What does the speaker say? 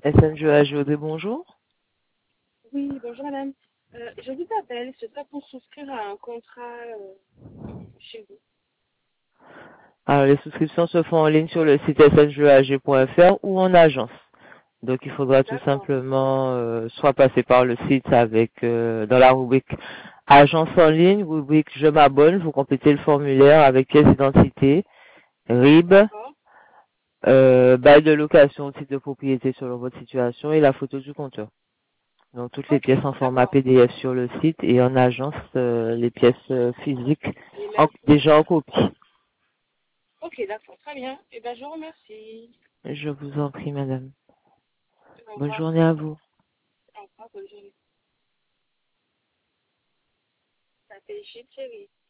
SNGAGOD, bonjour. Oui, bonjour madame. Je vous appelle, ce serait pour souscrire à un contrat chez vous. Alors, les souscriptions se font en ligne sur le site sngag.fr ou en agence. Donc, il faudra tout D'accord. simplement soit passer par le site avec dans la rubrique agence en ligne, rubrique je m'abonne, vous complétez le formulaire avec pièce d'identité, RIB, D'accord. bail de location, titre de propriété selon votre situation et la photo du compteur. Donc, toutes les Ok, pièces en format d'accord. PDF sur le site et en agence, les pièces physiques Les mêmes. déjà en copie. Ok, d'accord, très bien. Eh bien, je vous remercie. Je vous en prie, madame. Au Bonne revoir. journée à vous. Au revoir, bonne journée. Ça fait chier, chérie.